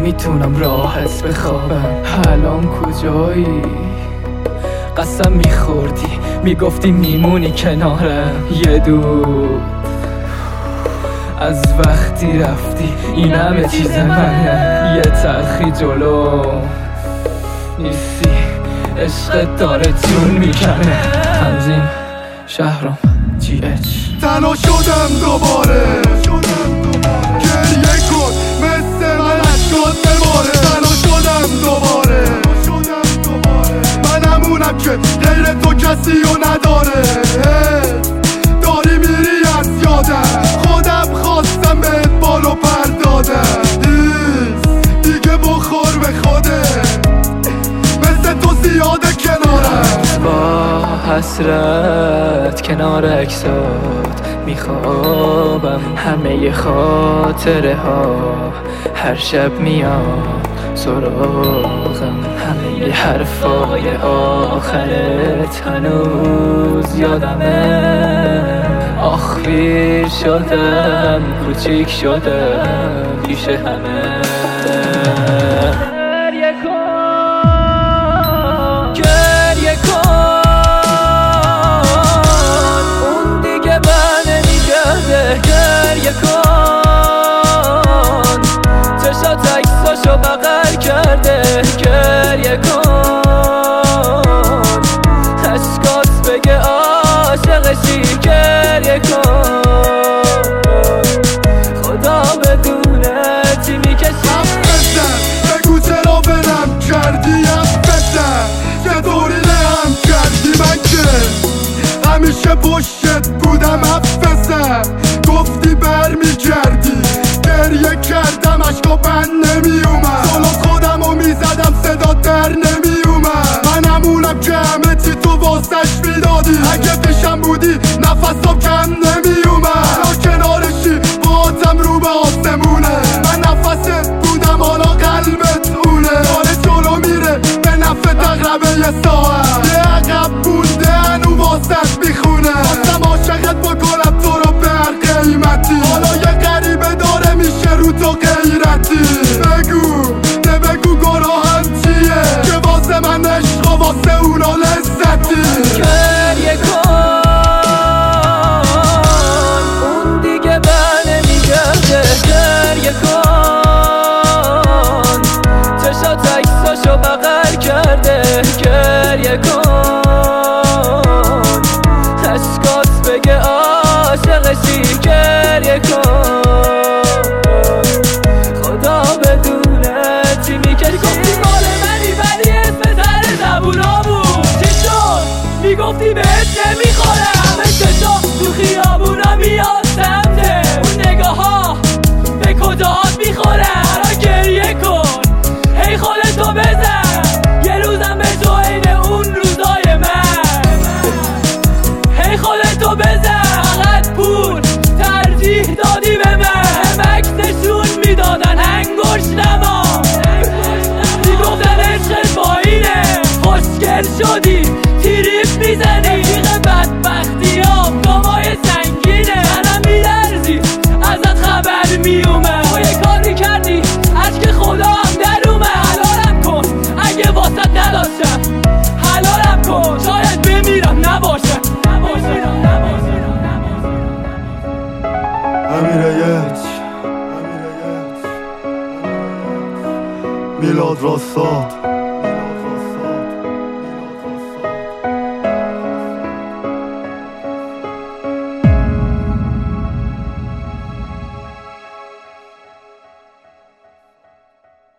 نمیتونم راحت بخوابم. الان کجایی؟ قسم میخوردی میگفتی میمونی کنارم. یه دور از وقتی رفتی این همه چیز منه. یه تلخی جلو نیستی عشقت داره جون میکنه. تنظیم شهرام GH. تنها شدم دوباره گریه کن مثل من اشکات بباره. تنها شدم دوباره من همونم که غیر تو کسی رو نداره. داری میری از یادم خودم خواستم بهت بالو پر دادم. دیگه بخور به خودت مثل تو زیاده کنارم. با حسرت کنار عکسات میخوابم. همه خاطره ها هر شب میاد سراغم. همه حرفای آخرت هنوز یادمه. آخ پیر شدم کوچیک شدم پیش همه. گریه کن اون دیگه بر نمیگرده. گریه کن چشات عکساشو بغل کرده. گریه کن اشکات بگه عاشقشی. گریه کن خدا بدونه چی میکشی. بگو چرا برم کردی افزن که دوری هم کردی. من که همیشه پشتت بودم افزن گفتی برمیگردی. گریه کردم اشکا بند نمیومد. سالا خودمو میزدم صدا در نمیومد. من همونم که همه چی تو واسش میدادی. اگه پیشم بودی نفسم کم نمیومد. حالا کنارشی باهاتم رو به آسمونه. من نفست بودم حالا قلبت اونه. داره جلو میره به نفع تقربه یه ساعت. یه عقب بونده هنو واسط میخونه. خواستم عاشقت بکنم تو رو به هر قیمتی. حالا یه غریبه داره میشه رو تو غیرتی. بگو گناهم چیه که واسه من عشق و واسه اونا لذتی. گریه کن اون دیگه بر نمیگرده. گریه کن چشات عکساشو بغل کرده. گریه کن اشکات بگه عاشقشی. گریه کن خدا بدونه چی میکشی. گفتی مال منی ولی اسم سر زبونا بود. چی شد؟ میگفتی بهت نمیخوره. همه چشا تو خیابونا میاد سمته. اون نگاه ها به کجاهات میخوره. حالا گریه کن هی خودتو بزن. یه روزم به تو عین اون روزای من. هی خودتو بزن. فقط پول ترجیح دادی به من. هم عکسشون میدادن انگشت نما. میگفتن عشقت با اینه خوشگل شدی تریپ میزنی. دیگه بدبختی ها گامای سنگینه. منم میلرزی ازت خبر میومد. تو یه کاری کردی عشق خدا هم در اومد. حلالم کن اگه واسط نداشتم. حلالم کن شاید بمیرم نباشم. امیریت میلاد راستاد